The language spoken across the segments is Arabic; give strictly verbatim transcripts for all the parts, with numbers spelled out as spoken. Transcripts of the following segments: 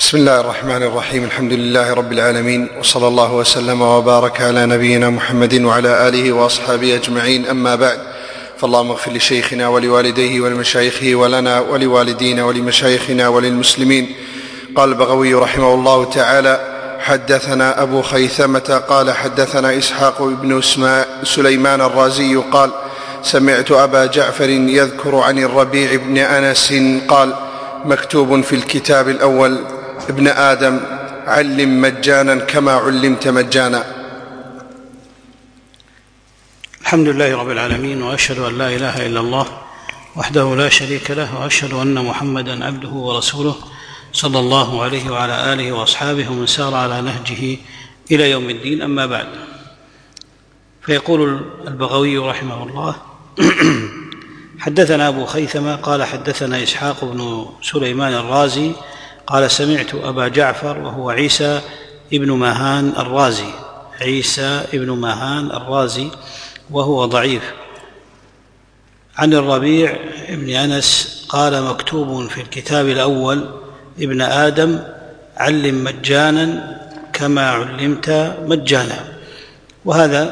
بسم الله الرحمن الرحيم. الحمد لله رب العالمين، وصلى الله وسلم وبارك على نبينا محمد وعلى آله وأصحابه أجمعين. أما بعد، فاللهم اغفر لشيخنا ولوالديه ولمشايخه ولنا ولوالدينا ولمشايخنا وللمسلمين. قال البغوي رحمه الله تعالى: حدثنا أبو خيثمة قال حدثنا إسحاق بن سليمان الرازي قال: سمعت أبا جعفر يذكر عن الربيع بن أنس قال: مكتوب في الكتاب الأول: ابن آدم علم مجانا كما علمت مجانا. الحمد لله رب العالمين، وأشهد أن لا إله إلا الله وحده لا شريك له، وأشهد أن محمدا عبده ورسوله صلى الله عليه وعلى آله وأصحابه ومن سار على نهجه إلى يوم الدين. أما بعد، فيقول البغوي رحمه الله: حدثنا أبو خيثمة قال حدثنا إسحاق بن سليمان الرازي قال: سمعت أبا جعفر وهو عيسى ابن ماهان الرازي عيسى ابن ماهان الرازي وهو ضعيف عن الربيع ابن أنس قال: مكتوب في الكتاب الأول: ابن آدم علم مجانا كما علمت مجانا. وهذا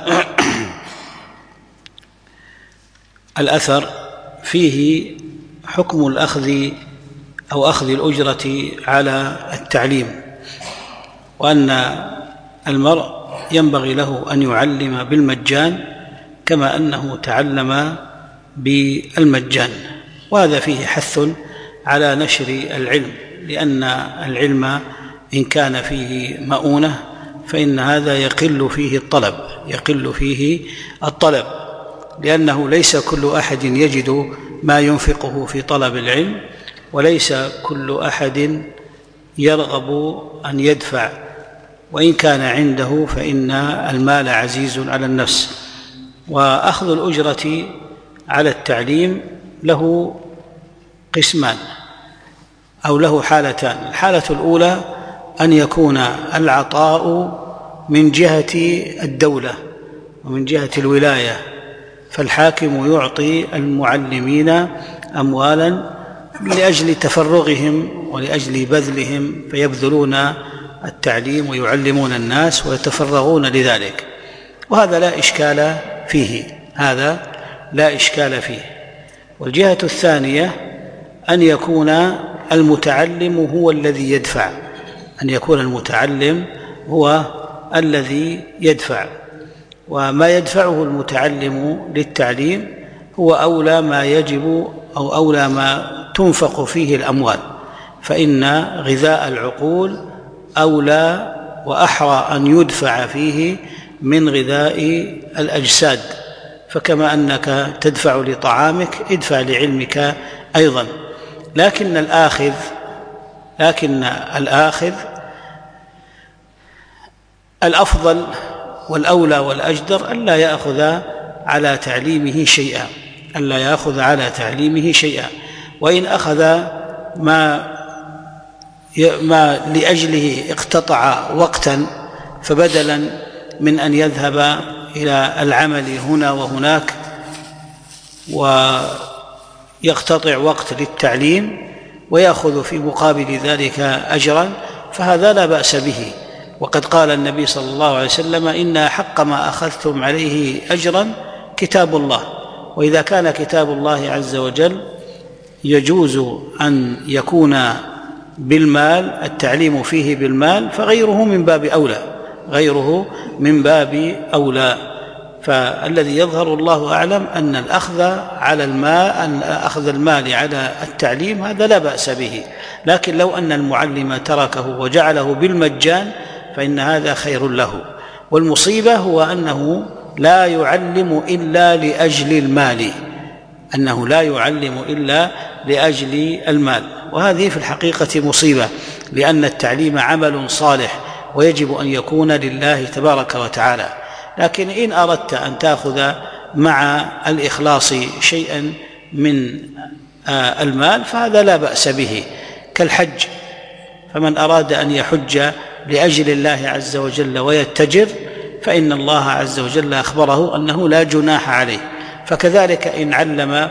الأثر فيه حكم الأخذ أو أخذ الأجرة على التعليم، وأن المرء ينبغي له أن يعلم بالمجان كما أنه تعلم بالمجان. وهذا فيه حث على نشر العلم، لأن العلم إن كان فيه مؤونة فإن هذا يقل فيه الطلب يقل فيه الطلب لأنه ليس كل أحد يجد ما ينفقه في طلب العلم، وليس كل أحد يرغب أن يدفع، وإن كان عنده فإن المال عزيز على النفس. وأخذ الأجرة على التعليم له قسمان أو له حالتان. الحالة الأولى أن يكون العطاء من جهة الدولة ومن جهة الولاية، فالحاكم يعطي المعلمين أموالا لأجل تفرغهم ولأجل بذلهم، فيبذلون التعليم ويعلمون الناس ويتفرغون لذلك، وهذا لا إشكال فيه هذا لا إشكال فيه. والجهة الثانية أن يكون المتعلم هو الذي يدفع أن يكون المتعلم هو الذي يدفع وما يدفعه المتعلم للتعليم هو أولى ما يجب أو أولى ما تنفق فيه الأموال، فإن غذاء العقول أولى وأحرى أن يدفع فيه من غذاء الأجساد. فكما أنك تدفع لطعامك ادفع لعلمك أيضا. لكن الآخذ لكن الآخذ الأفضل والأولى والأجدر ألا يأخذ على تعليمه شيئا ألا يأخذ على تعليمه شيئا وإن أخذ ما ما لأجله اقتطع وقتا، فبدلا من أن يذهب إلى العمل هنا وهناك ويقتطع وقت للتعليم ويأخذ في مقابل ذلك أجرا، فهذا لا بأس به. وقد قال النبي صلى الله عليه وسلم: إن أحق ما أخذتم عليه أجرا كتاب الله. وإذا كان كتاب الله عز وجل يجوز أن يكون بالمال، التعليم فيه بالمال، فغيره من باب أولى غيره من باب أولى. فالذي يظهر الله أعلم أن الأخذ على المال أن أخذ المال على التعليم هذا لا بأس به، لكن لو أن المعلم تركه وجعله بالمجان فإن هذا خير له. والمصيبة هو أنه لا يعلم إلا لأجل المال أنه لا يعلم إلا لأجل المال وهذه في الحقيقة مصيبة، لأن التعليم عمل صالح ويجب أن يكون لله تبارك وتعالى. لكن إن أردت أن تأخذ مع الإخلاص شيئا من المال فهذا لا بأس به، كالحج. فمن أراد أن يحج لأجل الله عز وجل ويتجر فإن الله عز وجل أخبره أنه لا جناح عليه. فكذلك إن علم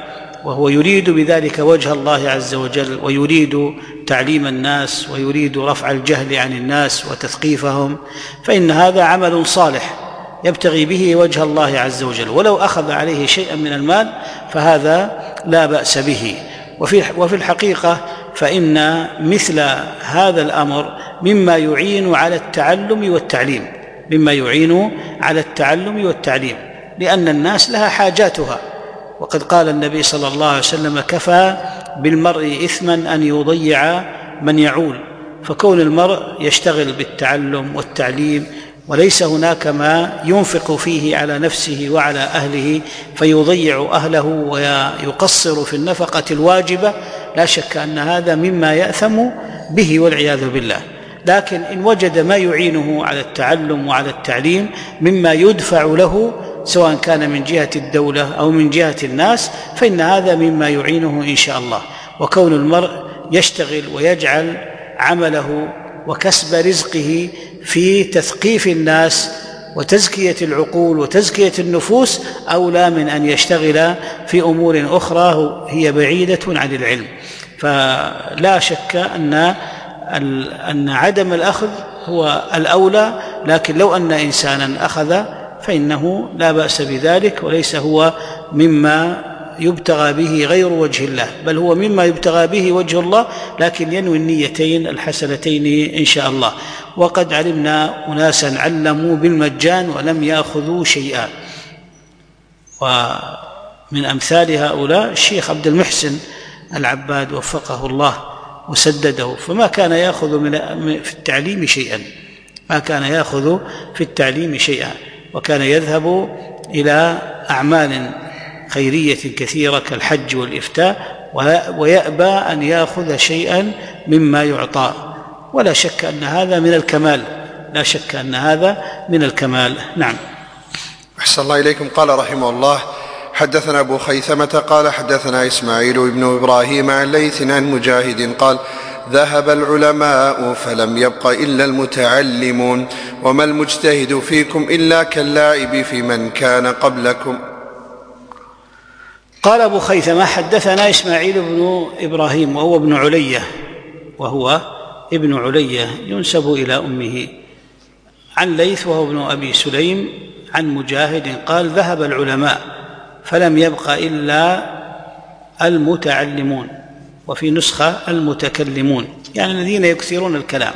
وهو يريد بذلك وجه الله عز وجل، ويريد تعليم الناس، ويريد رفع الجهل عن الناس وتثقيفهم، فإن هذا عمل صالح يبتغي به وجه الله عز وجل، ولو أخذ عليه شيئا من المال فهذا لا بأس به. وفي الحقيقة فإن مثل هذا الأمر مما يعين على التعلم والتعليم مما يعين على التعلم والتعليم لأن الناس لها حاجاتها. وقد قال النبي صلى الله عليه وسلم: كفى بالمرء إثما أن يضيع من يعول. فكون المرء يشتغل بالتعلم والتعليم وليس هناك ما ينفق فيه على نفسه وعلى أهله فيضيع أهله ويقصر في النفقة الواجبة، لا شك أن هذا مما يأثم به والعياذ بالله. لكن إن وجد ما يعينه على التعلم وعلى التعليم مما يدفع له سواء كان من جهة الدولة أو من جهة الناس فإن هذا مما يعينه إن شاء الله. وكون المرء يشتغل ويجعل عمله وكسب رزقه في تثقيف الناس وتزكية العقول وتزكية النفوس أولى من أن يشتغل في أمور أخرى هي بعيدة عن العلم. فلا شك أن أن عدم الأخذ هو الأولى، لكن لو أن إنسانا أخذ فإنه لا بأس بذلك، وليس هو مما يبتغى به غير وجه الله، بل هو مما يبتغى به وجه الله، لكن ينوي النيتين الحسنتين إن شاء الله. وقد علمنا أناسا علموا بالمجان ولم يأخذوا شيئا، ومن أمثال هؤلاء الشيخ عبد المحسن العباد وفقه الله وسدده، فما كان يأخذ من في التعليم شيئا ما كان يأخذ في التعليم شيئا وكان يذهب إلى أعمال خيرية كثيرة كالحج والإفتاء ويأبى أن يأخذ شيئا مما يعطى. ولا شك أن هذا من الكمال لا شك أن هذا من الكمال. نعم. أحسن الله إليكم. قال رحمه الله: حدثنا أبو خيثمة قال حدثنا إسماعيل بن إبراهيم عن ليث عن مجاهد قال: ذهب العلماء فلم يبق إلا المتعلمون، وما المجتهد فيكم إلا كاللاعب في من كان قبلكم. قال أبو خيثمة: حدثنا إسماعيل بن إبراهيم وهو ابن علية وهو ابن علية ينسب إلى أمه، عن ليث وهو ابن أبي سليم عن مجاهد قال: ذهب العلماء فلم يبق إلا المتعلمون، وفي نسخة المتكلمون، يعني الذين يكثرون الكلام.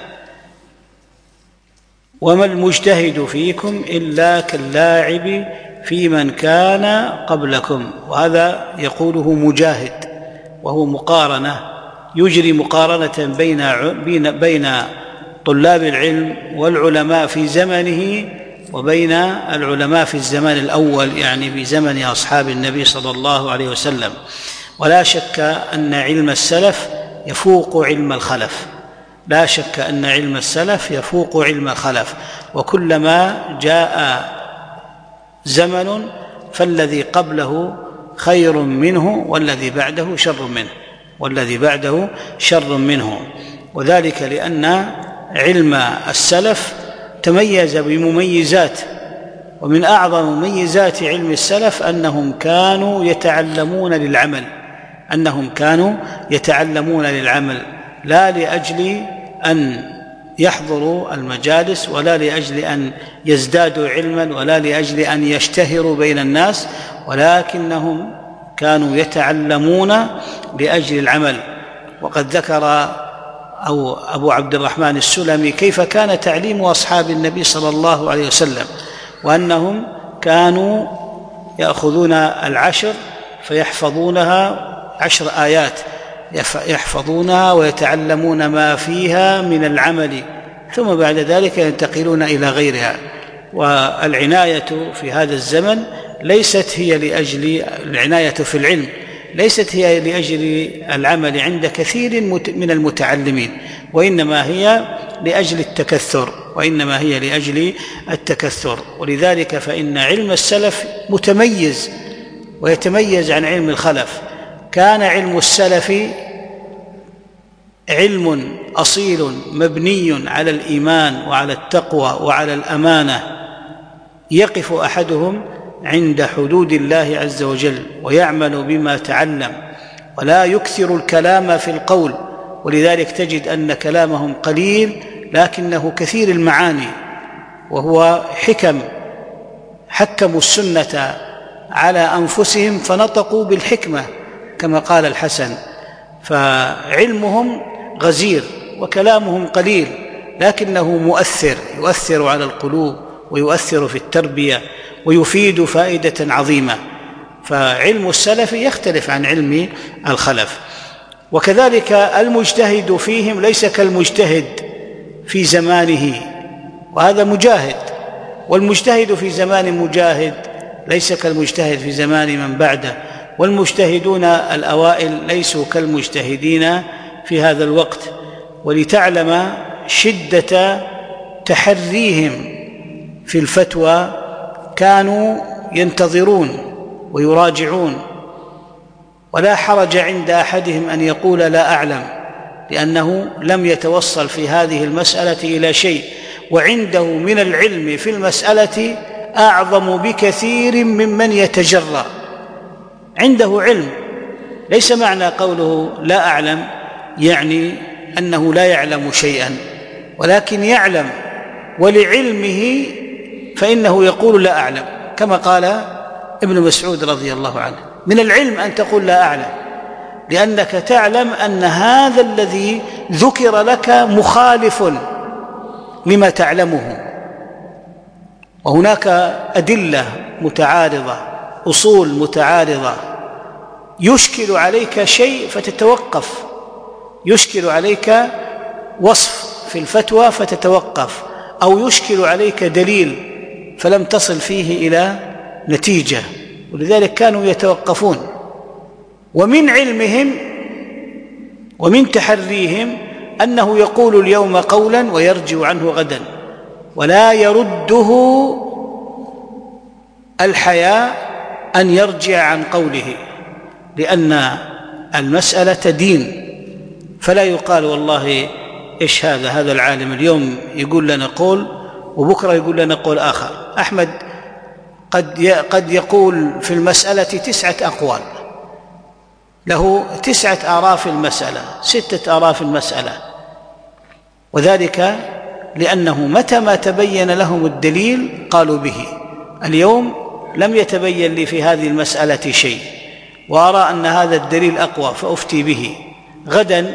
وما المجتهد فيكم إلا كاللاعب في من كان قبلكم. وهذا يقوله مجاهد، وهو مقارنة يجري مقارنة بين بين طلاب العلم والعلماء في زمنه وبين العلماء في الزمان الأول، يعني في زمن أصحاب النبي صلى الله عليه وسلم. ولا شك أن علم السلف يفوق علم الخلف لا شك أن علم السلف يفوق علم الخلف وكلما جاء زمن فالذي قبله خير منه والذي بعده شر منه والذي بعده شر منه وذلك لأن علم السلف تميز بمميزات، ومن أعظم مميزات علم السلف أنهم كانوا يتعلمون للعمل أنهم كانوا يتعلمون للعمل لا لأجل أن يحضروا المجالس ولا لأجل أن يزدادوا علما ولا لأجل أن يشتهروا بين الناس، ولكنهم كانوا يتعلمون لأجل العمل. وقد ذكر أو أبو عبد الرحمن السلمي كيف كان تعليم أصحاب النبي صلى الله عليه وسلم، وأنهم كانوا يأخذون العشر فيحفظونها عشر آيات يحفظونها ويتعلمون ما فيها من العمل، ثم بعد ذلك ينتقلون إلى غيرها. والعناية في هذا الزمن ليست هي لأجل العناية في العلم ليست هي لأجل العمل عند كثير من المتعلمين، وإنما هي لأجل التكثر وإنما هي لأجل التكثر ولذلك فإن علم السلف متميز ويتميز عن علم الخلف. كان علم السلف علم أصيل مبني على الإيمان وعلى التقوى وعلى الأمانة، يقف أحدهم عند حدود الله عز وجل ويعمل بما تعلم ولا يكثر الكلام في القول، ولذلك تجد أن كلامهم قليل لكنه كثير المعاني، وهو حكم. حكموا السنة على أنفسهم فنطقوا بالحكمة كما قال الحسن. فعلمهم غزير وكلامهم قليل لكنه مؤثر، يؤثر على القلوب ويؤثر في التربية ويفيد فائدة عظيمة. فعلم السلف يختلف عن علم الخلف. وكذلك المجتهد فيهم ليس كالمجتهد في زمانه، وهذا مجاهد، والمجتهد في زمان مجاهد ليس كالمجتهد في زمان من بعده، والمجتهدون الأوائل ليسوا كالمجتهدين في هذا الوقت. ولتعلم شدة تحريهم في الفتوى كانوا ينتظرون ويراجعون، ولا حرج عند أحدهم أن يقول لا أعلم، لأنه لم يتوصل في هذه المسألة إلى شيء، وعنده من العلم في المسألة أعظم بكثير ممن يتجرأ. عنده علم، ليس معنى قوله لا أعلم يعني أنه لا يعلم شيئا، ولكن يعلم، ولعلمه فإنه يقول لا أعلم، كما قال ابن مسعود رضي الله عنه: من العلم أن تقول لا أعلم، لأنك تعلم أن هذا الذي ذكر لك مخالف لما تعلمه، وهناك أدلة متعارضة، أصول متعارضة، يشكل عليك شيء فتتوقف، يشكل عليك وصف في الفتوى فتتوقف، أو يشكل عليك دليل فلم تصل فيه إلى نتيجة، ولذلك كانوا يتوقفون. ومن علمهم ومن تحريهم أنه يقول اليوم قولا ويرجع عنه غدا، ولا يرده الحياء أن يرجع عن قوله، لأن المسألة دين، فلا يقال والله إيش هذا هذا العالم اليوم يقول لنا قول وبكرة يقول لنا قول آخر. أحمد قد قد يقول في المسألة تسعة أقوال، له تسعة آراء في المسألة، ستة آراء في المسألة، وذلك لأنه متى ما تبين لهم الدليل قالوا به. اليوم لم يتبين لي في هذه المسألة شيء، وأرى أن هذا الدليل أقوى فأفتي به. غدا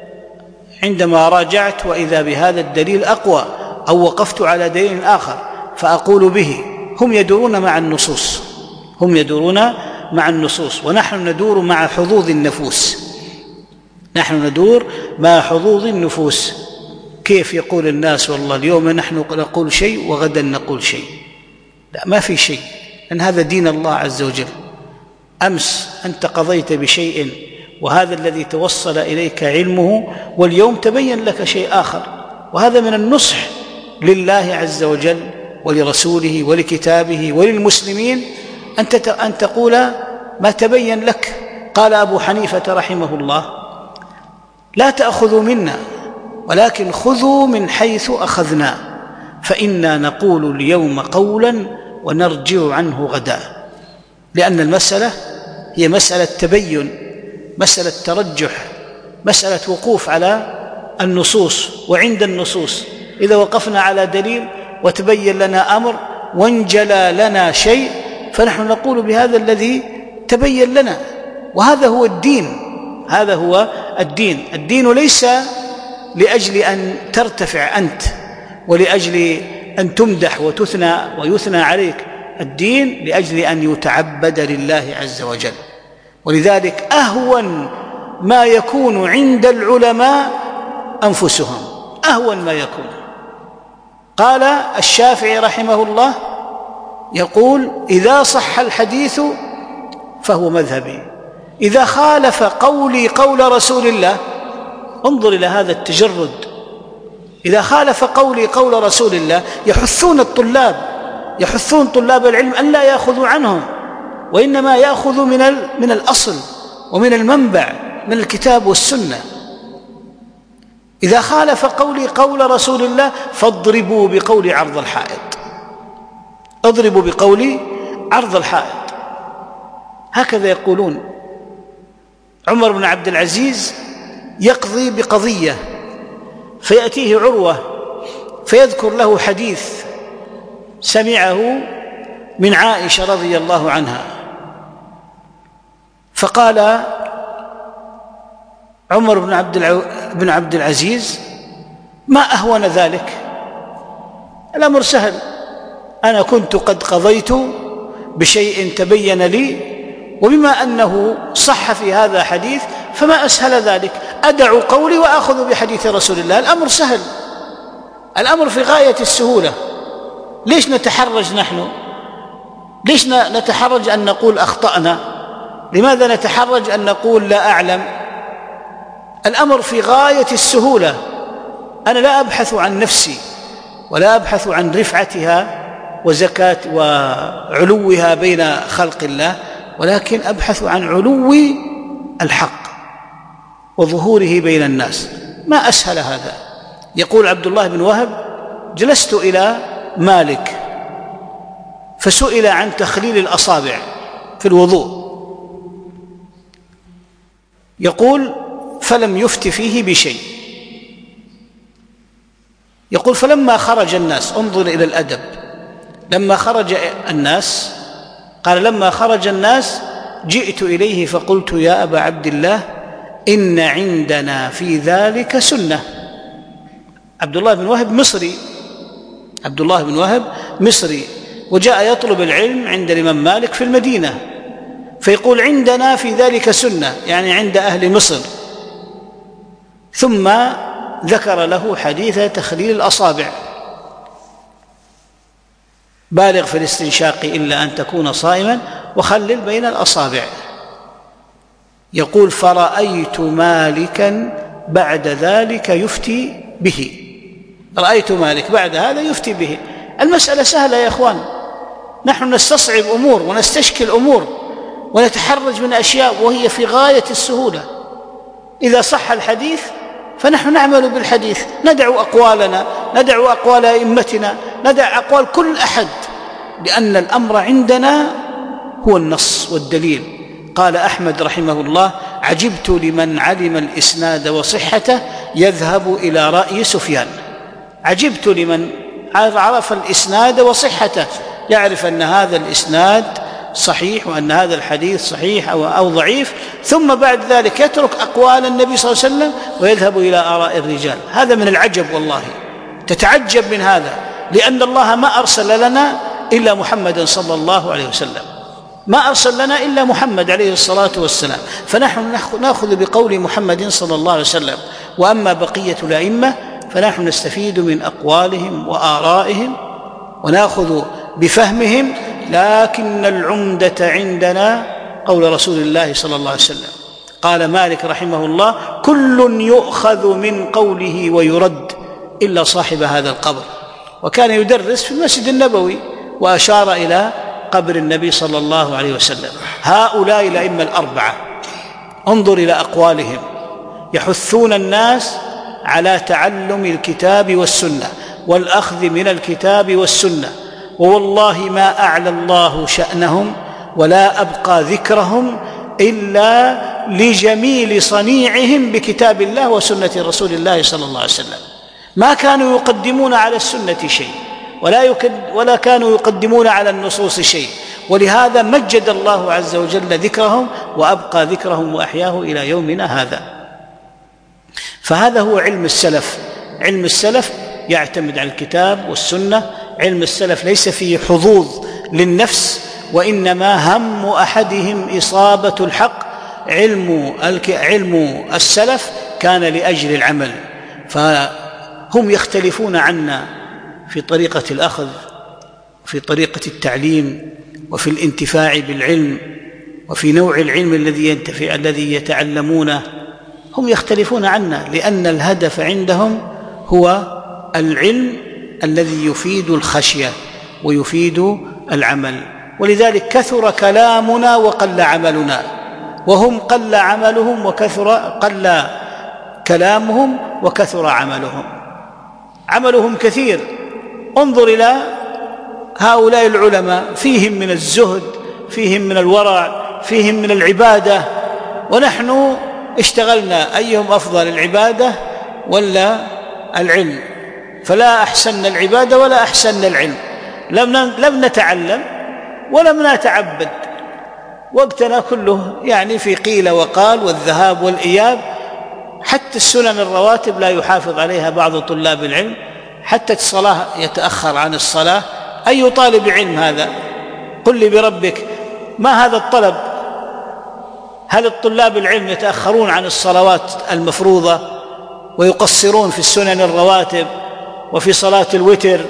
عندما راجعت وإذا بهذا الدليل أقوى، أو وقفت على دليل آخر فأقول به. هم يدورون مع النصوص، هم يدورون مع النصوص، ونحن ندور مع حظوظ النفوس، نحن ندور مع حظوظ النفوس. كيف يقول الناس والله اليوم نحن نقول شيء وغدا نقول شيء؟ لا، ما في شيء، لأن هذا دين الله عز وجل. أمس أنت قضيت بشيء وهذا الذي توصل إليك علمه، واليوم تبين لك شيء آخر، وهذا من النصح لله عز وجل ولرسوله ولكتابه وللمسلمين أن تقول ما تبين لك. قال أبو حنيفة رحمه الله: لا تأخذوا منا ولكن خذوا من حيث أخذنا، فإنا نقول اليوم قولا ونرجع عنه غدا. لأن المسألة هي مسألة تبين، مسألة ترجح، مسألة وقوف على النصوص. وعند النصوص إذا وقفنا على دليل وتبين لنا أمر وانجلى لنا شيء فنحن نقول بهذا الذي تبين لنا، وهذا هو الدين. هذا هو الدين. الدين ليس لأجل أن ترتفع أنت ولأجل أن تمدح وتثنى ويثنى عليك، الدين لأجل أن يتعبد لله عز وجل. ولذلك أهون ما يكون عند العلماء أنفسهم، أهون ما يكون. قال الشافعي رحمه الله يقول: إذا صح الحديث فهو مذهبي، إذا خالف قولي قول رسول الله، انظر إلى هذا التجرد، إذا خالف قولي قول رسول الله، يحثون الطلاب يحثون طلاب العلم أن لا يأخذوا عنهم، وإنما يأخذوا من من الأصل ومن المنبع، من الكتاب والسنة. إذا خالف قولي قول رسول الله فاضربوا بقول عرض الحائط، اضربوا بقول عرض الحائط، هكذا يقولون. عمر بن عبد العزيز يقضي بقضية فيأتيه عروة فيذكر له حديث سمعه من عائشة رضي الله عنها، فقال عمر بن عبد بن عبد العزيز: ما أهون ذلك، الأمر سهل، أنا كنت قد قضيت بشيء تبين لي، وبما أنه صح في هذا حديث فما أسهل ذلك، أدع قولي وأخذ بحديث رسول الله، الأمر سهل، الأمر في غاية السهولة. ليش نتحرج نحن؟ ليش نتحرج أن نقول أخطأنا؟ لماذا نتحرج أن نقول لا أعلم؟ الأمر في غاية السهولة. أنا لا أبحث عن نفسي ولا أبحث عن رفعتها وزكاة وعلوها بين خلق الله، ولكن أبحث عن علو الحق وظهوره بين الناس. ما أسهل هذا. يقول عبد الله بن وهب: جلست إلى مالك فسئل عن تخليل الأصابع في الوضوء، يقول: فلم يفت فيه بشيء. يقول: فلما خرج الناس، انظر إلى الأدب، لما خرج الناس، قال: لما خرج الناس جئت إليه فقلت: يا أبا عبد الله، إن عندنا في ذلك سنة. عبد الله بن وهب مصري، عبد الله بن وهب مصري، وجاء يطلب العلم عند الإمام مالك في المدينة، فيقول: عندنا في ذلك سنة، يعني عند أهل مصر. ثم ذكر له حديث تخليل الأصابع: بالغ في الاستنشاق إلا أن تكون صائما وخلل بين الأصابع. يقول: فرأيت مالكا بعد ذلك يفتي به، رأيت مالك بعد هذا يفتي به. المسألة سهلة يا إخوان، نحن نستصعب أمور ونستشكل أمور ونتحرج من أشياء وهي في غاية السهولة. إذا صح الحديث فنحن نعمل بالحديث، ندع أقوالنا، ندع أقوال أئمتنا، ندع أقوال كل أحد، لأن الأمر عندنا هو النص والدليل. قال أحمد رحمه الله: عجبت لمن علم الإسناد وصحته يذهب إلى رأي سفيان. عجبت لمن عرف الإسناد وصحته، يعرف أن هذا الإسناد صحيح وأن هذا الحديث صحيح أو, أو ضعيف، ثم بعد ذلك يترك أقوال النبي صلى الله عليه وسلم ويذهب إلى آراء الرجال. هذا من العجب، والله تتعجب من هذا، لأن الله ما أرسل لنا إلا محمدا صلى الله عليه وسلم، ما أرسل لنا إلا محمد عليه الصلاة والسلام، فنحن نأخذ بقول محمد صلى الله عليه وسلم. وأما بقية الأئمة فنحن نستفيد من أقوالهم وآرائهم ونأخذ بفهمهم، لكن العمدة عندنا قول رسول الله صلى الله عليه وسلم. قال مالك رحمه الله: كل يؤخذ من قوله ويرد إلا صاحب هذا القبر. وكان يدرس في المسجد النبوي وأشار إلى قبر النبي صلى الله عليه وسلم. هؤلاء الأئمة الأربعة انظر إلى أقوالهم، يحثون الناس على تعلم الكتاب والسنة والأخذ من الكتاب والسنة، ووالله ما أعلى الله شأنهم ولا أبقى ذكرهم إلا لجميل صنيعهم بكتاب الله وسنة رسول الله صلى الله عليه وسلم. ما كانوا يقدمون على السنة شيء ولا, يكد ولا كانوا يقدمون على النصوص شيء، ولهذا مجد الله عز وجل ذكرهم وأبقى ذكرهم وأحياه إلى يومنا هذا. فهذا هو علم السلف. علم السلف يعتمد على الكتاب والسنة. علم السلف ليس فيه حظوظ للنفس، وإنما هم أحدهم إصابة الحق. علم علم السلف كان لأجل العمل، فهم يختلفون عنا في طريقة الأخذ، في طريقة التعليم، وفي الانتفاع بالعلم، وفي نوع العلم الذي ينتفع الذي يتعلمونه. هم يختلفون عنا لأن الهدف عندهم هو العلم الذي يفيد الخشية ويفيد العمل. ولذلك كثر كلامنا وقل عملنا، وهم قل عملهم وكثر قل كلامهم وكثر عملهم. عملهم كثير. انظر إلى هؤلاء العلماء فيهم من الزهد، فيهم من الورع، فيهم من العبادة، ونحن اشتغلنا أيهم أفضل، العبادة ولا العلم؟ فلا أحسن العبادة ولا أحسن العلم، لم نتعلم ولم نتعبد، وقتنا كله يعني في قيل وقال والذهاب والإياب. حتى السنن الرواتب لا يحافظ عليها بعض طلاب العلم، حتى الصلاة يتأخر عن الصلاة. أي طالب علم هذا؟ قل لي بربك ما هذا الطلب؟ هل الطلاب العلم يتأخرون عن الصلوات المفروضة ويقصرون في السنن الرواتب وفي صلاة الوتر؟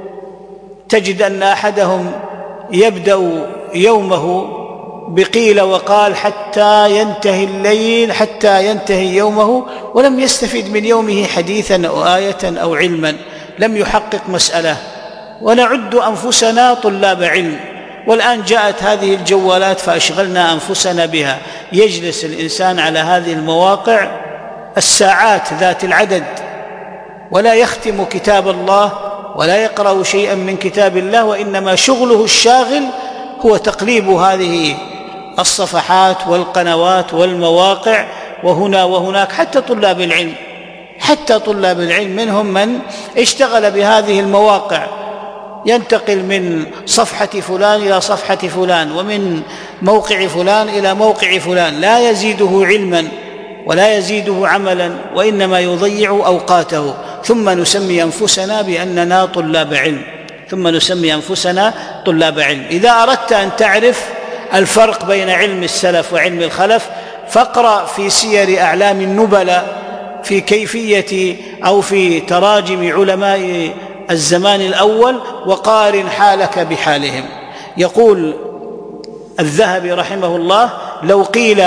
تجد أن أحدهم يبدأ يومه بقيل وقال حتى ينتهي الليل، حتى ينتهي يومه، ولم يستفد من يومه حديثا أو آية أو علما، لم يحقق مسألة. ونعد أنفسنا طلاب علم، والآن جاءت هذه الجوالات فأشغلنا أنفسنا بها. يجلس الإنسان على هذه المواقع الساعات ذات العدد ولا يختم كتاب الله ولا يقرأ شيئا من كتاب الله، وإنما شغله الشاغل هو تقليب هذه الصفحات والقنوات والمواقع وهنا وهناك. حتى طلاب العلم حتى طلاب العلم منهم من اشتغل بهذه المواقع، ينتقل من صفحة فلان إلى صفحة فلان ومن موقع فلان إلى موقع فلان، لا يزيده علما ولا يزيده عملا، وإنما يضيع أوقاته. ثم نسمي أنفسنا بأننا طلاب علم ثم نسمي أنفسنا طلاب علم. إذا أردت أن تعرف الفرق بين علم السلف وعلم الخلف فاقرأ في سير أعلام النبلاء في كيفية أو في تراجم علماء الزمان الأول وقارن حالك بحالهم. يقول الذهبي رحمه الله: لو قيل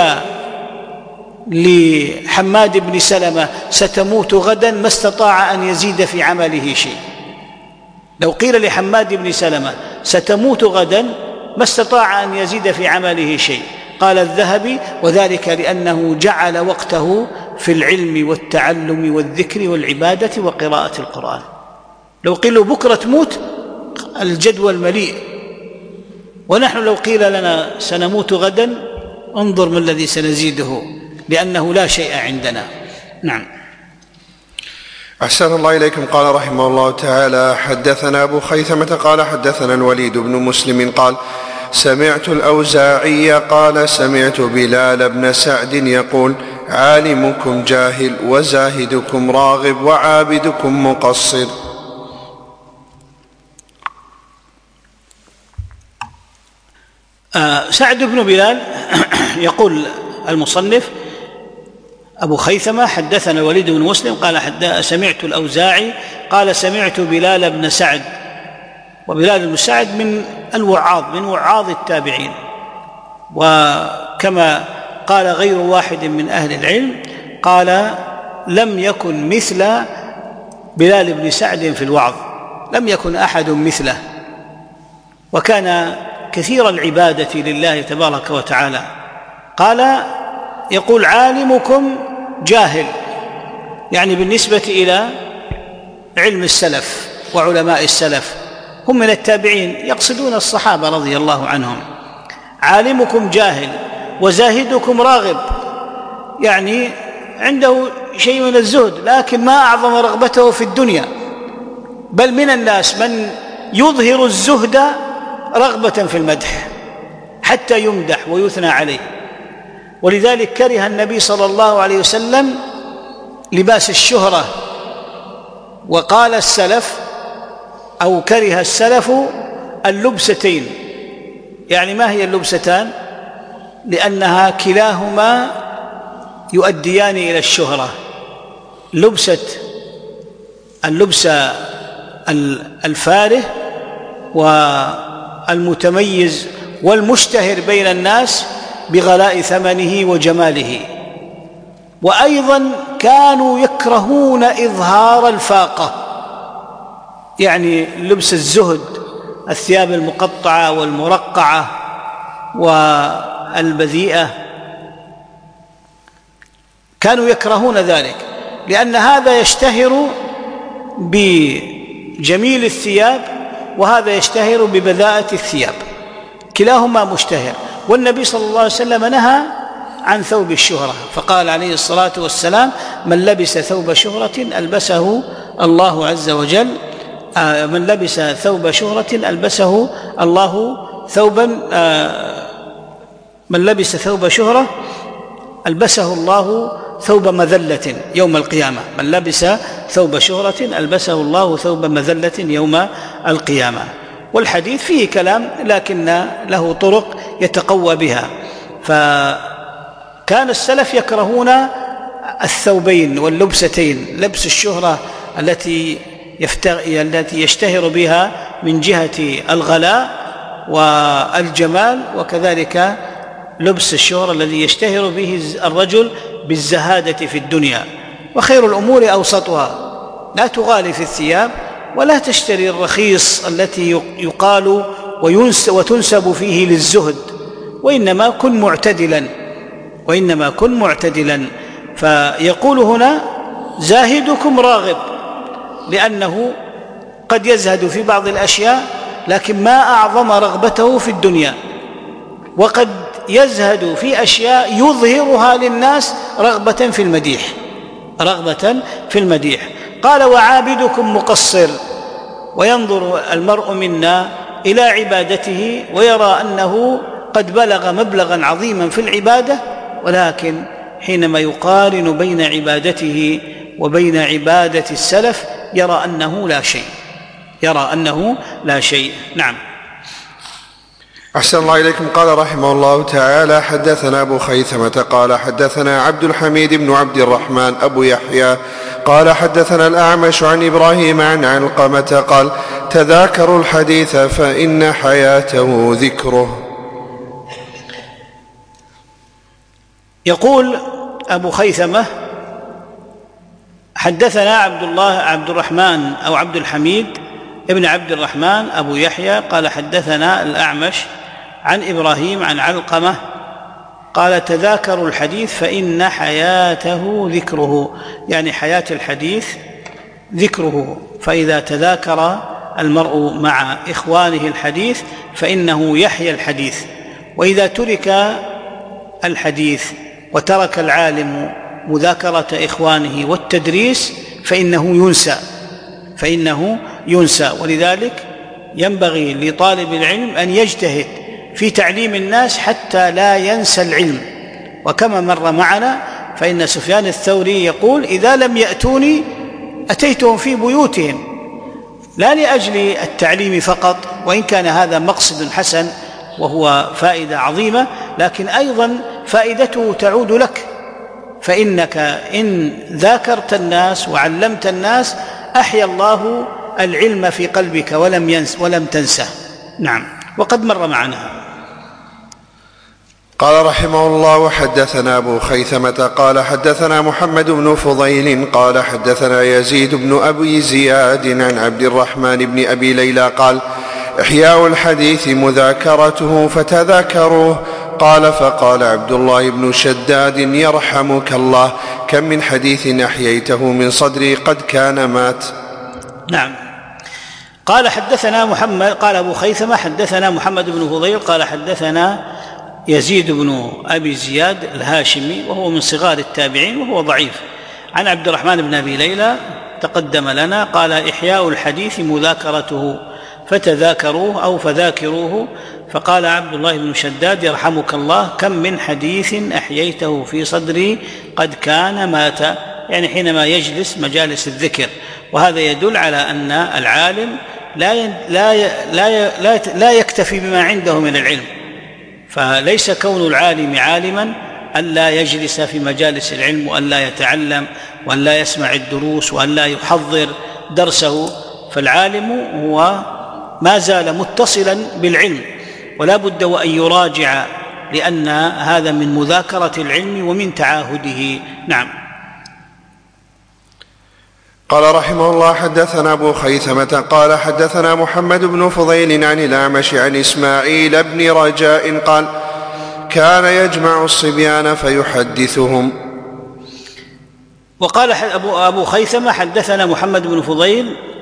لحماد بن سلمة ستموت غدا ما استطاع أن يزيد في عمله شيء. لو قيل لحماد بن سلمة ستموت غدا ما استطاع أن يزيد في عمله شيء. قال الذهبي: وذلك لأنه جعل وقته في العلم والتعلم والذكر والعبادة وقراءة القرآن. لو قيل بكرة تموت الجدول مليء، ونحن لو قيل لنا سنموت غدا انظر ما الذي سنزيده، لأنه لا شيء عندنا. نعم. أحسن الله إليكم. قال رحمه الله تعالى: حدثنا أبو خيثمة قال حدثنا الوليد بن مسلم قال سمعت الأوزاعي قال سمعت بلال بن سعد يقول: عالمكم جاهل وزاهدكم راغب وعابدكم مقصر. آه سعد بن بلال يقول المصنف أبو خيثمة حدثنا الوليد بن مسلم قال سمعت الأوزاعي قال سمعت بلال بن سعد، وبلال بن سعد من الوعاظ من وعاظ التابعين، وكما قال غير واحد من أهل العلم قال لم يكن مثل بلال بن سعد في الوعظ، لم يكن أحد مثله، وكان كثير العبادة لله تبارك وتعالى. قال يقول: عالمكم جاهل، يعني بالنسبة إلى علم السلف وعلماء السلف، هم من التابعين يقصدون الصحابة رضي الله عنهم. عالمكم جاهل وزاهدكم راغب، يعني عنده شيء من الزهد لكن ما أعظم رغبته في الدنيا، بل من الناس من يظهر الزهد رغبة في المدح حتى يمدح ويثنى عليه. ولذلك كره النبي صلى الله عليه وسلم لباس الشهرة، وقال السلف أو كره السلف اللبستين. يعني ما هي اللبستان؟ لأنها كلاهما يؤديان إلى الشهرة. لبسة اللبسة الفاره والمتميز والمشتهر بين الناس بغلاء ثمنه وجماله، وأيضا كانوا يكرهون إظهار الفاقة، يعني لبس الزهد، الثياب المقطعة والمرقعة والبذيئة، كانوا يكرهون ذلك، لأن هذا يشتهر بجميل الثياب وهذا يشتهر ببذاءة الثياب، كلاهما مشتهر. والنبي صلى الله عليه وسلم نهى عن ثوب الشهرة، فقال عليه الصلاة والسلام: من لبس ثوب شهرة ألبسه الله عز وجل آه من لبس ثوب شهرة ألبسه الله ثوبا آه من لبس ثوب شهرة ألبسه الله ثوب مذلة يوم القيامة. من لبس ثوب شهرة ألبسه الله ثوب مذلة يوم القيامة. والحديث فيه كلام لكن له طرق يتقوى بها. فكان السلف يكرهون الثوبين واللبستين، لبس الشهرة التي التي يشتهر بها من جهة الغلاء والجمال، وكذلك لبس الشهرة الذي يشتهر به الرجل بالزهادة في الدنيا. وخير الأمور أوسطها، لا تغالي في الثياب ولا تشتري الرخيص التي يقال وتنسب فيه للزهد، وإنما كن معتدلا وإنما كن معتدلا فيقول هنا: زاهدكم راغب، لأنه قد يزهد في بعض الأشياء لكن ما أعظم رغبته في الدنيا، وقد يزهد في أشياء يظهرها للناس رغبة في المديح رغبة في المديح. قال: وعابدكم مقصر، وينظر المرء منا إلى عبادته ويرى أنه قد بلغ مبلغا عظيما في العبادة، ولكن حينما يقارن بين عبادته وبين عبادة السلف يرى أنه لا شيء يرى أنه لا شيء. نعم. أحسن الله إليكم. قال رحمه الله تعالى: حدثنا أبو خيثمة قال حدثنا عبد الحميد بن عبد الرحمن أبو يحيى قال حدثنا الأعمش عن إبراهيم عن علقمة قال: تذاكروا الحديث فإن حياته ذكره. يقول أبو خيثمة: حدثنا عبد الله عبد الرحمن أو عبد الحميد ابن عبد الرحمن أبو يحيى قال حدثنا الأعمش عن إبراهيم عن علقمة قال: تذاكروا الحديث فإن حياته ذكره، يعني حياة الحديث ذكره. فإذا تذاكر المرء مع إخوانه الحديث فإنه يحيى الحديث. وإذا ترك الحديث وترك العالم مذاكرة إخوانه والتدريس فإنه ينسى فإنه ينسى ولذلك ينبغي لطالب العلم أن يجتهد في تعليم الناس حتى لا ينسى العلم. وكما مر معنا فإن سفيان الثوري يقول: إذا لم يأتوني أتيتهم في بيوتهم، لا لأجل التعليم فقط، وإن كان هذا مقصد حسن وهو فائدة عظيمة، لكن أيضا فائدته تعود لك، فإنك إن ذاكرت الناس وعلمت الناس أحيا الله العلم في قلبك ولم ينس ولم تنسه. نعم. وقد مر معنا. قال رحمه الله: حدثنا أبو خيثمة قال حدثنا محمد بن فضيل قال حدثنا يزيد بن أبي زياد عن عبد الرحمن بن أبي ليلى قال: إحياء الحديث مذاكرته فتذاكروه. قال: فقال عبد الله بن شداد: يرحمك الله، كم من حديث أحييته من صدري قد كان مات. نعم. قال حدثنا محمد قال أبو خيثمة حدثنا محمد بن فضيل قال حدثنا يزيد بن أبي زياد الهاشمي وهو من صغار التابعين وهو ضعيف، عن عبد الرحمن بن أبي ليلى تقدم لنا. قال: إحياء الحديث مذاكرته فتذاكروه أو فذاكروه. فقال عبد الله بن شداد: يرحمك الله، كم من حديث أحييته في صدري قد كان مات، يعني حينما يجلس مجالس الذكر. وهذا يدل على أن العالم لا لا لا لا, لا يكتفي بما عنده من العلم، فليس كون العالم عالما أن لا يجلس في مجالس العلم وأن لا يتعلم وأن لا يسمع الدروس وأن لا يحضر درسه. فالعالم هو ما زال متصلا بالعلم ولا بد وأن يراجع، لأن هذا من مذاكرة العلم ومن تعاهده. نعم. قال رحمه الله: حدثنا أبو خيثمة قال حدثنا محمد بن فضيل عن الأعمش عن إسماعيل بن رجاء قال: كان يجمع الصبيان فيحدثهم. وقال أبو خيثمة حدثنا محمد بن فضيل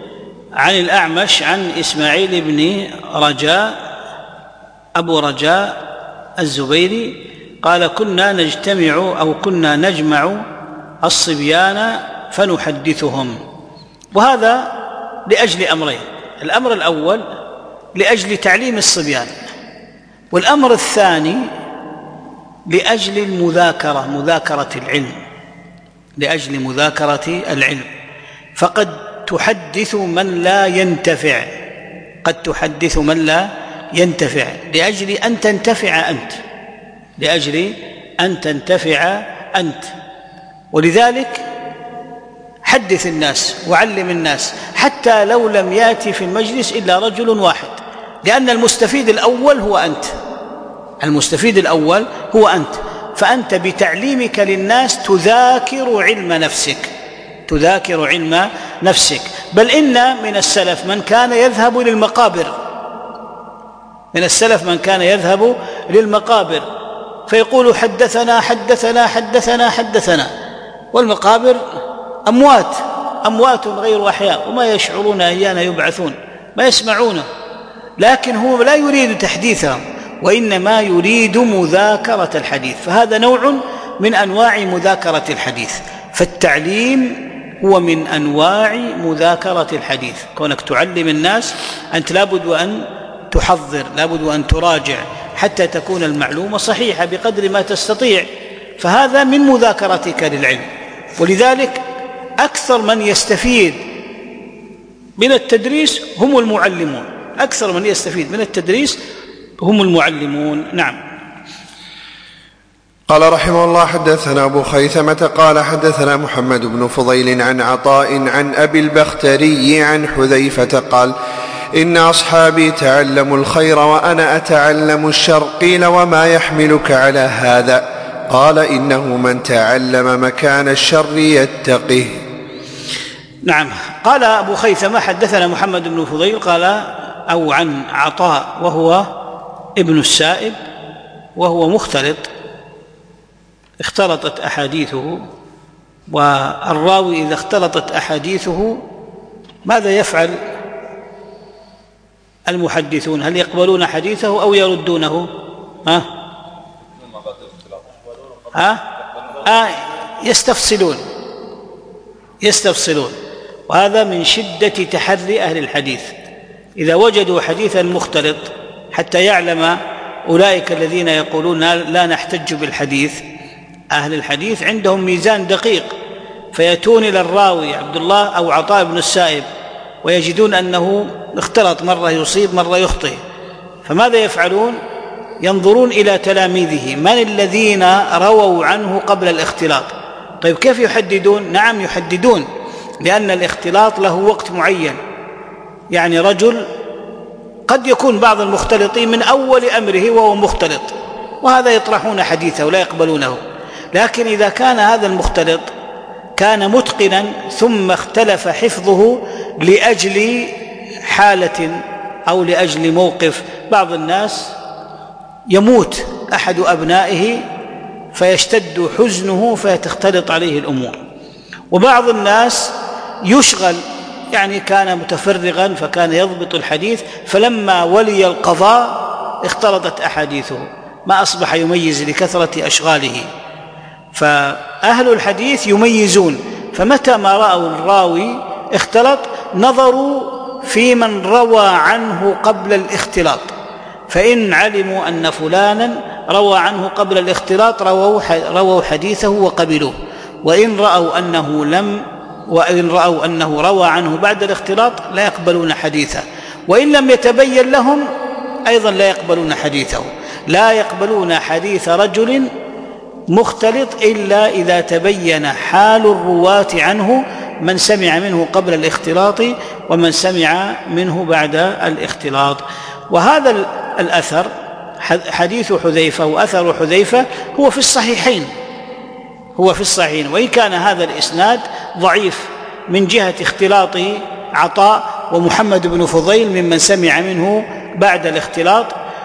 عن الأعمش عن إسماعيل بن رجاء أبو رجاء الزبيري قال كنا نجتمع أو كنا نجمع الصبيان فنحدثهم. وهذا لأجل أمرين: الأمر الأول لأجل تعليم الصبيان، والأمر الثاني لأجل المذاكرة، مذاكرة العلم، لأجل مذاكرة العلم. فقد تحدث من لا ينتفع، قد تحدث من لا ينتفع لأجل أن تنتفع أنت، لأجل أن تنتفع أنت. ولذلك حدث الناس وعلم الناس حتى لو لم يأتي في المجلس إلا رجل واحد، لأن المستفيد الأول هو أنت، المستفيد الأول هو أنت. فأنت بتعليمك للناس تذاكر علم نفسك، تذاكر علم نفسك. بل إن من السلف من كان يذهب للمقابر، من السلف من كان يذهب للمقابر فيقول حدثنا حدثنا حدثنا حدثنا، والمقابر أموات، أموات غير أحياء، وما يشعرون أيان يبعثون، ما يسمعونه، لكن هو لا يريد تحديثهم، وإنما يريد مذاكرة الحديث. فهذا نوع من أنواع مذاكرة الحديث. فالتعليم هو من أنواع مذاكرة الحديث، كونك تعلم الناس أنت لابد أن تحضر، لابد أن تراجع حتى تكون المعلومة صحيحة بقدر ما تستطيع. فهذا من مذاكرتك للعلم. ولذلك أكثر من يستفيد من التدريس هم المعلمون، أكثر من يستفيد من التدريس هم المعلمون. نعم. قال رحمه الله: حدثنا أبو خيثمة قال حدثنا محمد بن فضيل عن عطاء عن أبي البختري عن حذيفة قال: إن أصحابي تعلموا الخير وأنا أتعلم الشر. قيل: وما يحملك على هذا؟ قال: إنه من تعلم مكان الشر يتقه. نعم. قال أبو خيثمة: حدثنا محمد بن فضيل قال أو عن عطاء وهو ابن السائب وهو مختلط، اختلطت أحاديثه. والراوي إذا اختلطت أحاديثه ماذا يفعل المحدثون؟ هل يقبلون حديثه أو يردونه؟ ها؟ ها؟ آه يستفصلون، يستفصلون. وهذا من شدة تحري أهل الحديث، إذا وجدوا حديثا مختلط حتى يعلم أولئك الذين يقولون لا نحتج بالحديث. أهل الحديث عندهم ميزان دقيق، فيأتون إلى الراوي عبد الله أو عطاء بن السائب ويجدون أنه اختلط، مرة يصيب مرة يخطئ، فماذا يفعلون؟ ينظرون إلى تلاميذه من الذين رووا عنه قبل الاختلاط. طيب كيف يحددون؟ نعم يحددون، لأن الاختلاط له وقت معين. يعني رجل قد يكون بعض المختلطين من أول أمره وهو مختلط، وهذا يطرحون حديثه ولا يقبلونه. لكن إذا كان هذا المختلط كان متقنا ثم اختلف حفظه لأجل حالة أو لأجل موقف، بعض الناس يموت أحد أبنائه فيشتد حزنه فتختلط عليه الأمور، وبعض الناس يشغل، يعني كان متفرغا فكان يضبط الحديث، فلما ولي القضاء اختلطت أحاديثه، ما أصبح يميز لكثرة أشغاله. فأهل الحديث يميزون، فمتى ما رأوا الراوي اختلط نظروا في من روى عنه قبل الاختلاط، فإن علموا أن فلانا روى عنه قبل الاختلاط رووا حديثه وقبلوه، وإن رأوا أنه لم وإن رأوا أنه روى عنه بعد الاختلاط لا يقبلون حديثه، وإن لم يتبين لهم أيضا لا يقبلون حديثه. لا يقبلون حديث رجل مختلط إلا إذا تبين حال الرواة عنه، من سمع منه قبل الاختلاط ومن سمع منه بعد الاختلاط. وهذا الأثر حديث حذيفة وأثر حذيفة هو في الصحيحين، هو في الصحيحين، وإن كان هذا الإسناد ضعيف من جهة اختلاط عطاء ومحمد بن فضيل ممن سمع منه بعد الاختلاط.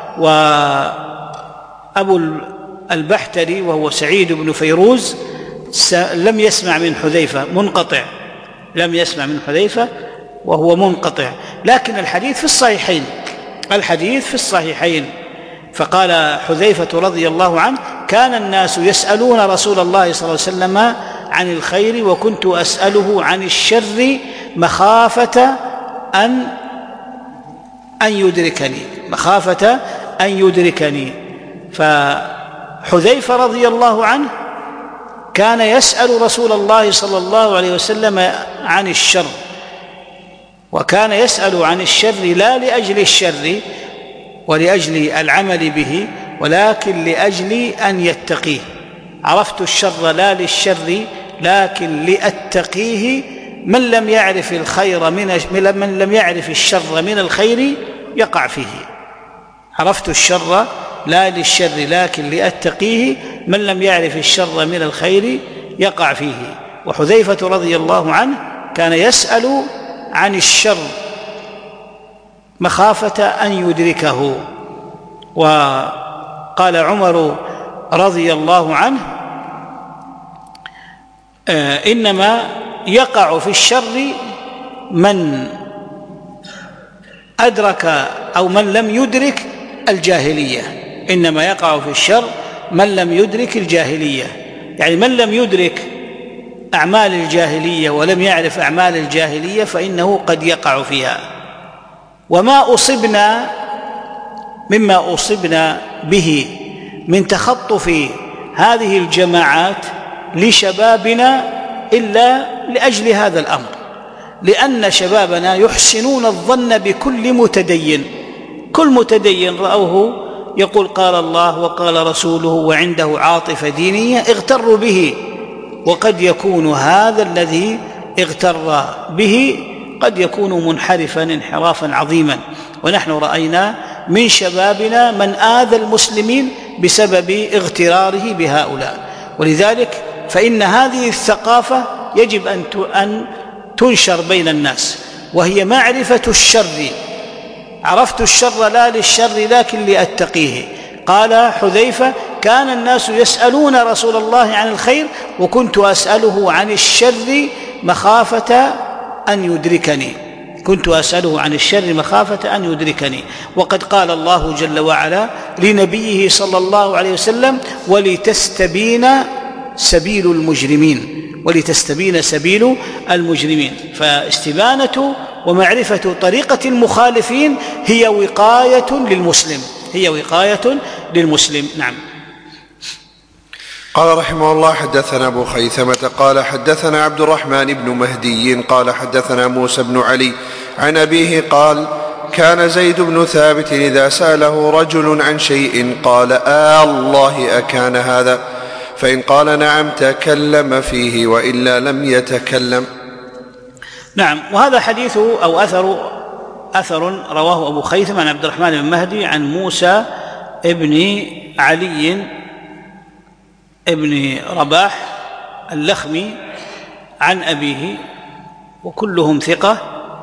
وأبو البحتري وهو سعيد بن فيروز لم يسمع من حذيفة، منقطع، لم يسمع من حذيفة، وهو منقطع، لكن الحديث في الصحيحين، الحديث في الصحيحين. فقال حذيفة رضي الله عنه: كان الناس يسألون رسول الله صلى الله عليه وسلم عن الخير وكنت أسأله عن الشر مخافة أن أن يدركني مخافة أن يدركني فحذيفة رضي الله عنه كان يسأل رسول الله صلى الله عليه وسلم عن الشر، وكان يسأل عن الشر لا لأجل الشر ولأجل العمل به، ولكن لأجل أن يتقيه. عرفت الشر لا للشر لكن لأتقيه. من لم يعرف الخير من من لم يعرف الشر من الخير يقع فيه. عرفت الشر لا للشر لكن لأتقيه، من لم يعرف الشر من الخير يقع فيه. وحذيفة رضي الله عنه كان يسأل عن الشر مخافة أن يدركه. وقال عمر رضي الله عنه: إنما يقع في الشر من أدرك أو من لم يدرك الجاهلية. إنما يقع في الشر من لم يدرك الجاهلية، يعني من لم يدرك أعمال الجاهلية ولم يعرف أعمال الجاهلية فإنه قد يقع فيها. وما أصبنا مما أصبنا به من تخطف هذه الجماعات لشبابنا إلا لأجل هذا الأمر، لأن شبابنا يحسنون الظن بكل متدين. كل متدين رأوه يقول قال الله وقال رسوله وعنده عاطفة دينية اغتروا به، وقد يكون هذا الذي اغتر به قد يكون منحرفا انحرافا عظيما. ونحن رأينا من شبابنا من آذى المسلمين بسبب اغتراره بهؤلاء. ولذلك فإن هذه الثقافة يجب أن تنشر بين الناس، وهي معرفة الشر. عرفت الشر لا للشر لكن لأتقيه. قال حذيفة: كان الناس يسألون رسول الله عن الخير وكنت أسأله عن الشر مخافة أن يدركني كنت أسأله عن الشر مخافة أن يدركني. وقد قال الله جل وعلا لنبيه صلى الله عليه وسلم: ولتستبين سبيل المجرمين ولتستبين سبيل المجرمين. فاستبانة ومعرفة طريقة المخالفين هي وقاية للمسلم هي وقاية للمسلم. نعم. قال رحمه الله: حدثنا أبو خيثمة قال حدثنا عبد الرحمن بن مهدي قال حدثنا موسى بن علي عن أبيه قال: كان زيد بن ثابت إذا سأله رجل عن شيء قال: آه الله أكان هذا؟ فإن قال نعم تكلم فيه وإلا لم يتكلم. نعم. وهذا حديث أو أثر أثر رواه أبو خيثمة عن عبد الرحمن بن مهدي عن موسى ابن علي ابن رباح اللخمي عن أبيه، وكلهم ثقة.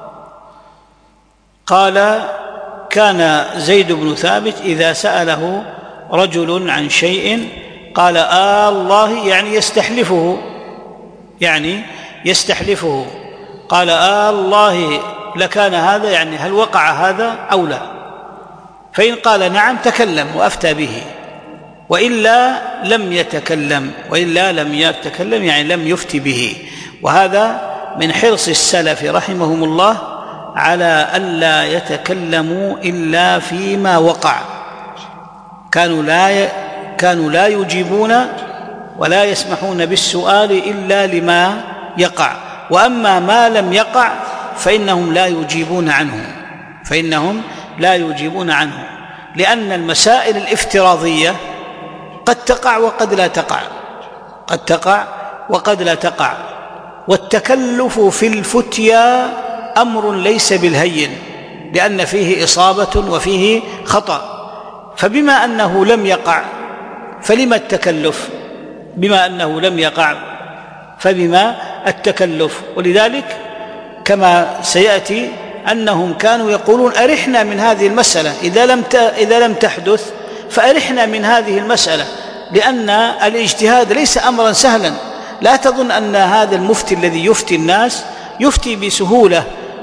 قال: كان زيد بن ثابت إذا سأله رجل عن شيء قال: آه الله، يعني يستحلفه يعني يستحلفه قال: آه الله لكان هذا، يعني هل وقع هذا أو لا؟ فإن قال نعم تكلم وأفتى به، وإلا لم يتكلم وإلا لم يتكلم يعني لم يفتي به. وهذا من حرص السلف رحمهم الله على ألا يتكلموا إلا فيما وقع. كانوا لا كانوا لا يجيبون ولا يسمحون بالسؤال إلا لما يقع، وأما ما لم يقع فإنهم لا يجيبون عنه فإنهم لا يجيبون عنه لأن المسائل الافتراضية قد تقع وقد لا تقع قد تقع وقد لا تقع والتكلف في الفتيا أمر ليس بالهين، لأن فيه إصابة وفيه خطأ. فبما أنه لم يقع فلما التكلف؟ بما أنه لم يقع فبما التكلف. ولذلك كما سيأتي أنهم كانوا يقولون: أرحنا من هذه المسألة، إذا لم إذا لم تحدث فأرحنا من هذه المسألة، لأن الاجتهاد ليس أمرا سهلا. لا تظن أن هذا المفتي الذي يفتي الناس يفتي بسهولة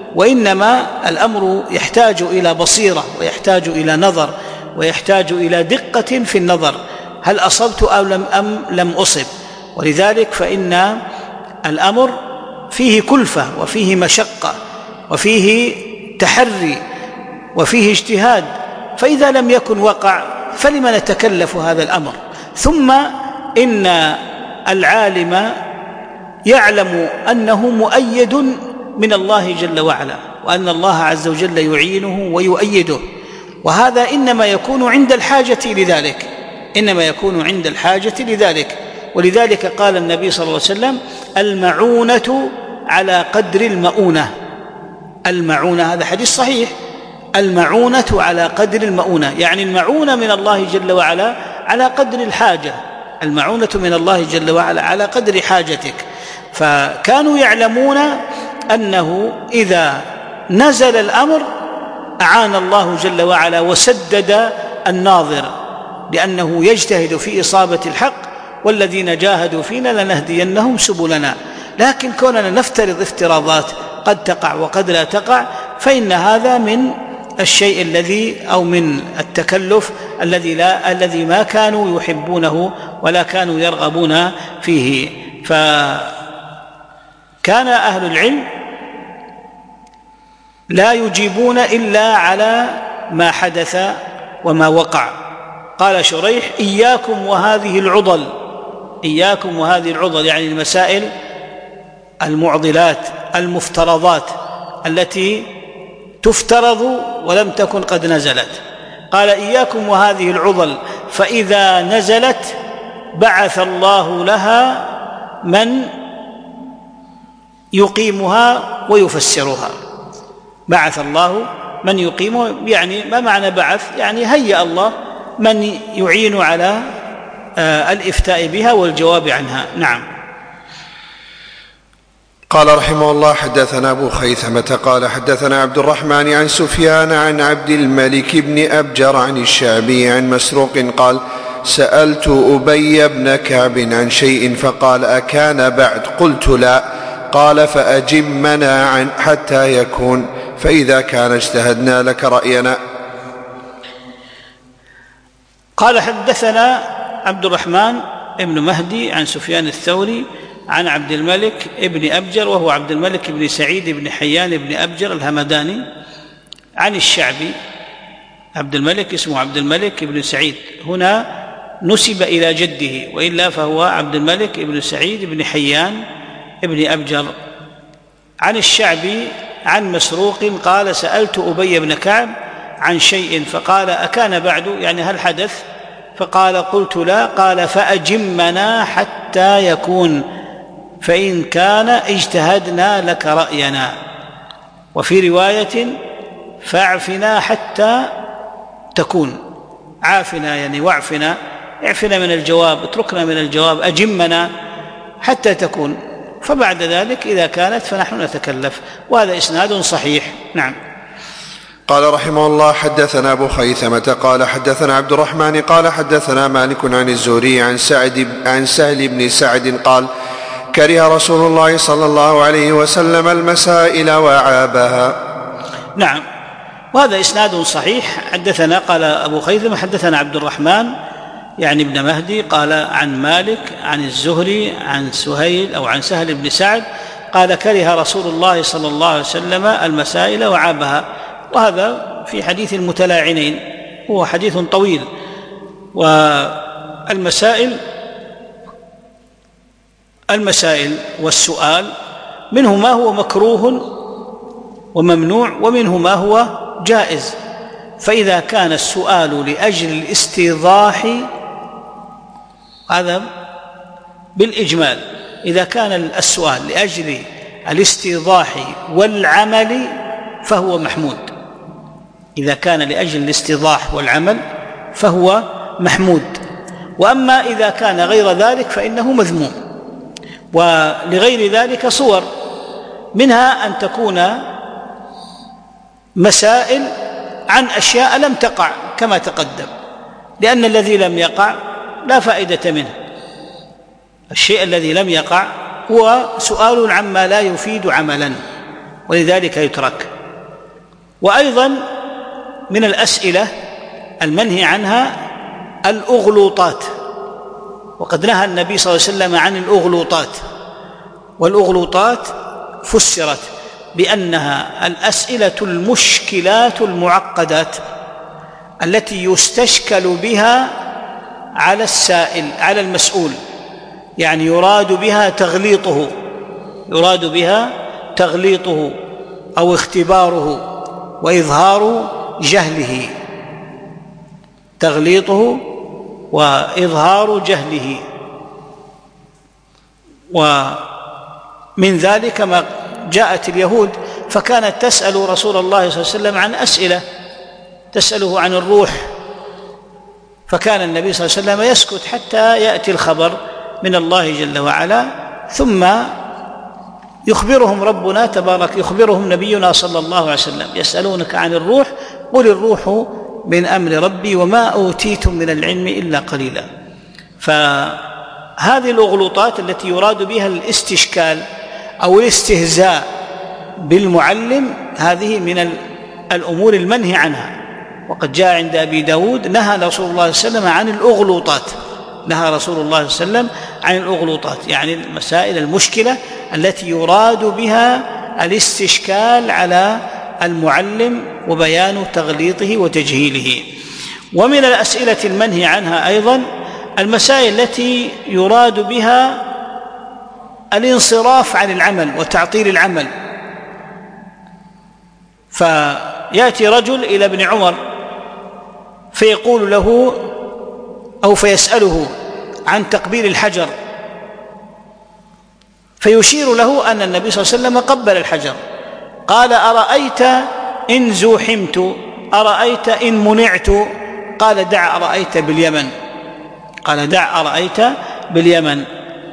وإنما الأمر يحتاج إلى بصيرة ويحتاج إلى نظر ويحتاج إلى دقة في النظر، هل أصبت أو لم أم لم أصب. ولذلك فإن الأمر فيه كلفة وفيه مشقة وفيه تحري وفيه اجتهاد، فإذا لم يكن وقع فلم نتكلف هذا الأمر. ثم إن العالم يعلم أنه مؤيد من الله جل وعلا، وأن الله عز وجل يعينه ويؤيده، وهذا إنما يكون عند الحاجة لذلك إنما يكون عند الحاجة لذلك ولذلك قال النبي صلى الله عليه وسلم: المعونة على قدر المؤونة. المعونة، هذا حديث صحيح، المعونة على قدر المؤونة، يعني المعونة من الله جل وعلا على قدر الحاجة، المعونة من الله جل وعلا على قدر حاجتك. فكانوا يعلمون أنه إذا نزل الأمر أعان الله جل وعلا وسدد الناظر، لأنه يجتهد في إصابة الحق، والذين جاهدوا فينا لنهدينهم سبلنا. لكن كوننا نفترض افتراضات قد تقع وقد لا تقع، فإن هذا من الشيء الذي أو من التكلف الذي لا الذي ما كانوا يحبونه ولا كانوا يرغبون فيه. فكان أهل العلم لا يجيبون إلا على ما حدث وما وقع. قال شريح: إياكم وهذه العضل، إياكم وهذه العضل، يعني المسائل المعضلات المفترضات التي تفترض ولم تكن قد نزلت. قال: إياكم وهذه العضل، فإذا نزلت بعث الله لها من يقيمها ويفسرها. بعث الله من يقيمها، يعني ما معنى بعث؟ يعني هيأ الله من يعين على الإفتاء بها والجواب عنها. نعم. قال رحمه الله: حدثنا أبو خيثمة قال حدثنا عبد الرحمن عن سفيان عن عبد الملك بن أبجر عن الشعبي عن مسروق قال: سألت أبي بن كعب عن شيء فقال: أكان بعد؟ قلت: لا. قال: فأجمنا عن حتى يكون، فإذا كان اجتهدنا لك رأينا. قال: حدثنا عبد الرحمن ابن مهدي عن سفيان الثوري عن عبد الملك ابن أبجر، وهو عبد الملك بن سعيد بن حيان بن أبجر الهمداني، عن الشعبي. عبد الملك اسمه عبد الملك بن سعيد، هنا نسب إلى جده، وإلا فهو عبد الملك بن سعيد بن حيان بن أبجر. عن الشعبي عن مسروق قال: سألت أبي بن كعب عن شيء فقال: أكان بعد؟ يعني هل حدث؟ فقال: قلت: لا. قال: فأجمنا حتى يكون، فإن كان اجتهدنا لك رأينا. وفي رواية: فاعفنا حتى تكون. عافنا يعني واعفنا، اعفنا من الجواب، اتركنا من الجواب، أجمنا حتى تكون، فبعد ذلك إذا كانت فنحن نتكلف. وهذا إسناد صحيح. نعم. قال رحمه الله: حدثنا أبو خيثمة قال حدثنا عبد الرحمن قال حدثنا مالك عن الزهري عن سعد عن سهل بن سعد قال: كره رسول الله صلى الله عليه وسلم المسائل وعابها. نعم. وهذا إسناد صحيح. حدثنا، قال أبو خيثمة حدثنا عبد الرحمن يعني ابن مهدي قال عن مالك عن الزهري عن سهيل أو عن سهل بن سعد قال: كره رسول الله صلى الله عليه وسلم المسائل وعابها. وهذا في حديث المتلاعنين، هو حديث طويل. والمسائل المسائل والسؤال منه ما هو مكروه وممنوع، ومنه ما هو جائز. فإذا كان السؤال لأجل الاستيضاح، هذا بالإجمال، إذا كان السؤال لأجل الاستيضاح والعمل فهو محمود. إذا كان لأجل الاستيضاح والعمل فهو محمود. وأما إذا كان غير ذلك فإنه مذموم. ولغير ذلك صور، منها أن تكون مسائل عن أشياء لم تقع كما تقدم، لأن الذي لم يقع لا فائدة منه. الشيء الذي لم يقع هو سؤال عما لا يفيد عملا، ولذلك يترك. وأيضا من الأسئلة المنهي عنها الأغلوطات، وقد نهى النبي صلى الله عليه وسلم عن الأغلوطات، والأغلوطات فسرت بأنها الأسئلة المشكلات المعقدات التي يستشكل بها على السائل على المسؤول، يعني يراد بها تغليطه يراد بها تغليطه أو اختباره وإظهار جهله تغليطه وإظهار جهله. ومن ذلك ما جاءت اليهود فكانت تسأل رسول الله صلى الله عليه وسلم عن أسئلة، تسأله عن الروح، فكان النبي صلى الله عليه وسلم يسكت حتى يأتي الخبر من الله جل وعلا، ثم يخبرهم ربنا تبارك يخبرهم نبينا صلى الله عليه وسلم: يسألونك عن الروح قل الروح من أمر ربي وما أوتيتم من العلم إلا قليلا. فهذه الأغلوطات التي يراد بها الاستشكال أو الاستهزاء بالمعلم هذه من الأمور المنهي عنها. وقد جاء عند أبي داود نهى رسول الله صلى الله عليه وسلم عن الأغلوطات نهى رسول الله صلى الله عليه وسلم عن الأغلوطات، يعني المسائل المشكلة التي يراد بها الاستشكال على المعلم وبيان تغليطه وتجهيله. ومن الأسئلة المنهي عنها أيضا المسائل التي يراد بها الانصراف عن العمل وتعطيل العمل. فيأتي رجل إلى ابن عمر فيقول له أو فيسأله عن تقبيل الحجر، فيشير له أن النبي صلى الله عليه وسلم قبل الحجر. قال: أرأيت إن زوحمت، أرأيت إن منعت؟ قال: دع أرأيت باليمن قال دع أرأيت باليمن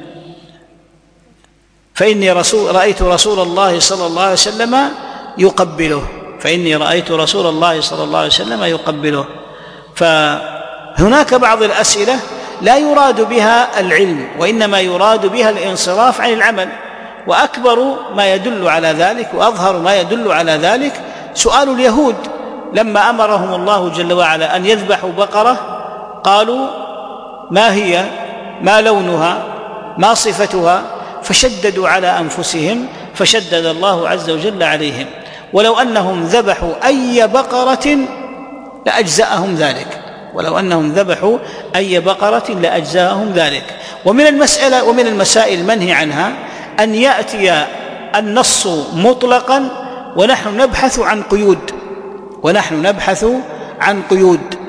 فإني رسول رأيت رسول الله صلى الله عليه وسلم يقبله فإني رأيت رسول الله صلى الله عليه وسلم يقبله. فهناك بعض الأسئلة لا يراد بها العلم وإنما يراد بها الانصراف عن العمل، وأكبر ما يدل على ذلك وأظهر ما يدل على ذلك سؤال اليهود لما أمرهم الله جل وعلا أن يذبحوا بقرة، قالوا: ما هي؟ ما لونها؟ ما صفتها؟ فشددوا على أنفسهم فشدد الله عز وجل عليهم. ولو أنهم ذبحوا أي بقرة لأجزأهم ذلك ولو أنهم ذبحوا أي بقرة لأجزاهم ذلك. ومن المسألة ومن المسائل المنهي عنها أن يأتي النص مطلقا ونحن نبحث عن قيود ونحن نبحث عن قيود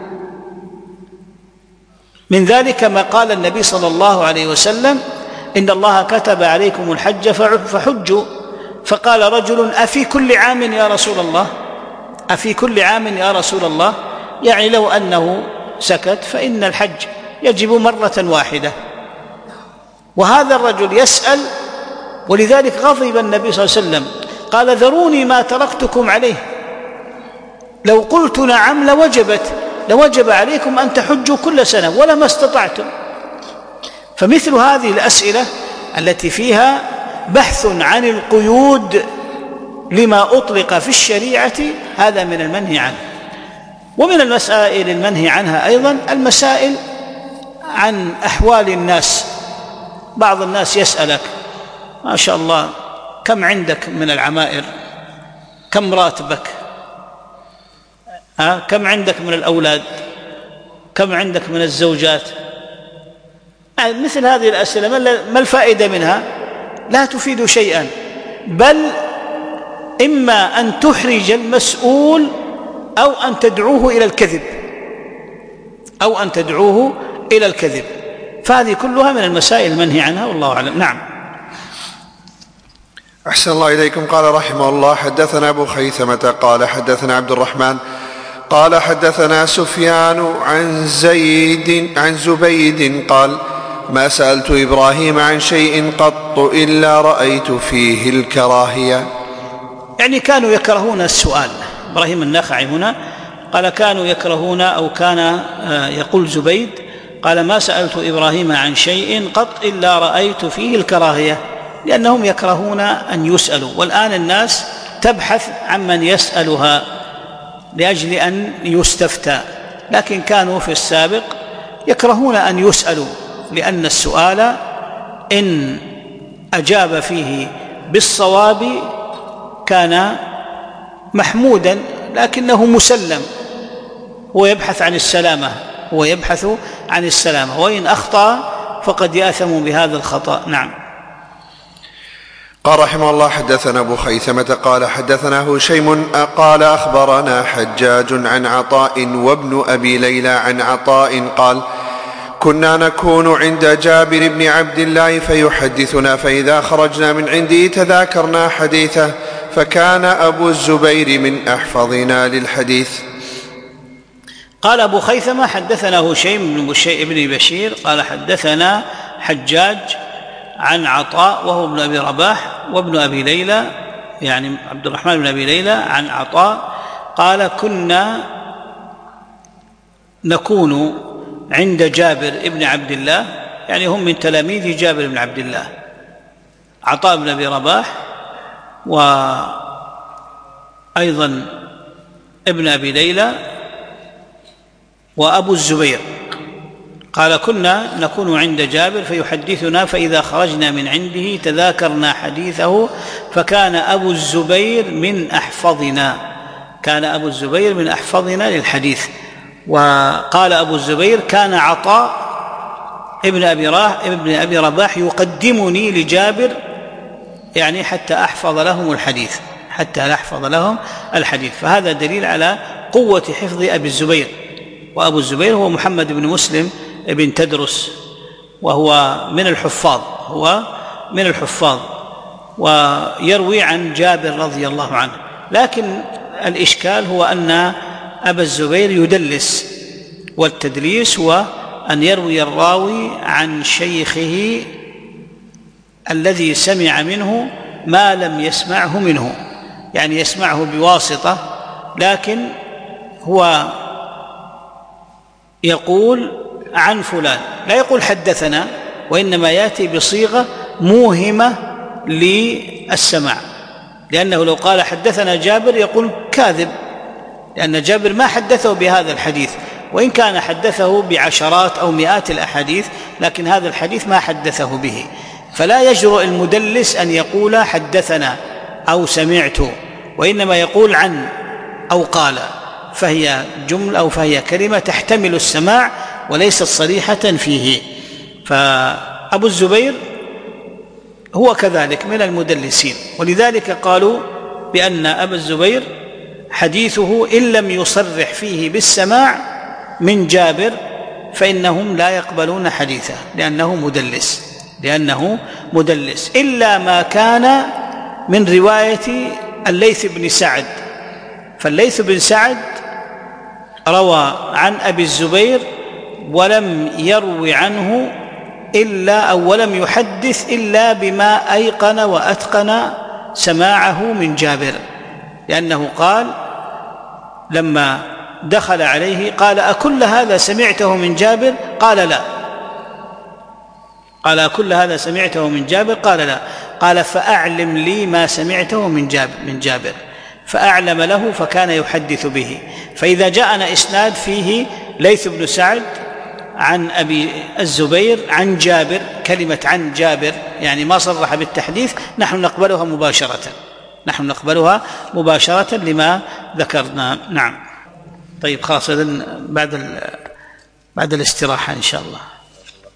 من ذلك ما قال النبي صلى الله عليه وسلم: إن الله كتب عليكم الحج فحجوا. فقال رجل: أفي كل عام يا رسول الله أفي كل عام يا رسول الله يعني لو أنه سكت فإن الحج يجب مرة واحدة. وهذا الرجل يسأل، ولذلك غضب النبي صلى الله عليه وسلم قال: ذروني ما تركتكم عليه، لو قلت نعم لوجبت لوجب عليكم أن تحجوا كل سنة ولما استطعتم. فمثل هذه الأسئلة التي فيها بحث عن القيود لما أطلق في الشريعة هذا من المنهي عنه. ومن المسائل المنهي عنها أيضا المسائل عن أحوال الناس. بعض الناس يسألك: ما شاء الله كم عندك من العمائر؟ كم راتبك؟ ها؟ كم عندك من الأولاد؟ كم عندك من الزوجات؟ يعني مثل هذه الأسئلة ما الفائدة منها؟ لا تفيد شيئا، بل إما أن تحرج المسؤول أو أن تدعوه إلى الكذب أو أن تدعوه إلى الكذب. فهذه كلها من المسائل المنهي عنها والله أعلم. نعم. أحسن الله إليكم. قال رحمه الله: حدثنا أبو خيثمة قال حدثنا عبد الرحمن قال حدثنا سفيان عن زيد عن زبيد قال: ما سألت إبراهيم عن شيء قط إلا رأيت فيه الكراهية. يعني كانوا يكرهون السؤال. إبراهيم النخعي هنا قال كانوا يكرهون، أو كان يقول زبيد قال: ما سألت إبراهيم عن شيء قط إلا رأيت فيه الكراهية، لأنهم يكرهون أن يسألوا. والآن الناس تبحث عمن يسألها لأجل أن يستفتى، لكن كانوا في السابق يكرهون أن يسألوا، لأن السؤال إن أجاب فيه بالصواب كان محمودا، لكنه مسلم، هو يبحث عن السلامة هو يبحث عن السلامة وإن أخطأ فقد يأثم بهذا الخطأ. نعم. قال رحمه الله: حدثنا أبو خيثمة قال حدثنا هشيم قال أخبرنا حجاج عن عطاء وابن أبي ليلى عن عطاء قال: كنا نكون عند جابر بن عبد الله فيحدثنا، فإذا خرجنا من عنده تذاكرنا حديثه، فكان أبو الزبير من أحفظنا للحديث. قال أبو خيثمة: حدثنا هشيم بن بشير قال حدثنا حجاج عن عطاء وهو ابن أبي رباح وابن أبي ليلى، يعني عبد الرحمن بن أبي ليلى، عن عطاء قال: كنا نكون عند جابر ابن عبد الله، يعني هم من تلاميذ جابر بن عبد الله، عطاء بن أبي رباح وأيضا ابن أبي ليلى وأبو الزبير. قال: كنا نكون عند جابر فيحدثنا، فإذا خرجنا من عنده تذاكرنا حديثه، فكان أبو الزبير من أحفظنا كان أبو الزبير من أحفظنا للحديث. وقال أبو الزبير: كان عطاء ابن أبي, ابن أبي رباح يقدمني لجابر، يعني حتى أحفظ لهم الحديث حتى أحفظ لهم الحديث فهذا دليل على قوة حفظ أبي الزبير. وأبو الزبير هو محمد بن مسلم ابن تدرس، وهو من الحفاظ هو من الحفاظ ويروي عن جابر رضي الله عنه، لكن الإشكال هو أن أبا الزبير يدلس، والتدليس هو أن يروي الراوي عن شيخه الذي سمع منه ما لم يسمعه منه، يعني يسمعه بواسطة، لكن هو يقول عن فلان، لا يقول حدثنا، وإنما يأتي بصيغة موهمة للسماع، لأنه لو قال حدثنا جابر يقول كاذب، لأن جابر ما حدثه بهذا الحديث، وإن كان حدثه بعشرات أو مئات الأحاديث، لكن هذا الحديث ما حدثه به، فلا يجرؤ المدلس أن يقول حدثنا أو سمعت، وإنما يقول عن أو قال، فهي جملة أو فهي كلمة تحتمل السماع وليست صريحة فيه. فأبو الزبير هو كذلك من المدلسين، ولذلك قالوا بأن أبا الزبير حديثه إن لم يصرح فيه بالسماع من جابر فإنهم لا يقبلون حديثه، لأنه مدلس لأنه مدلس إلا ما كان من رواية الليث بن سعد، فالليث بن سعد روى عن أبي الزبير ولم يروي عنه إلا أو ولم يحدث إلا بما أيقن وأتقن سماعه من جابر، لأنه قال لما دخل عليه قال: أكل هذا سمعته من جابر؟ قال: لا. قال: أكل هذا سمعته من جابر؟ قال: لا. قال: فأعلم لي ما سمعته من جابر من جابر فأعلم له، فكان يحدث به. فإذا جاءنا إسناد فيه ليث بن سعد عن أبي الزبير عن جابر، كلمة عن جابر يعني ما صرح بالتحديث، نحن نقبلها مباشرة نحن نقبلها مباشرة لما ذكرنا. نعم. طيب خلاص، بعد بعد الاستراحة إن شاء الله.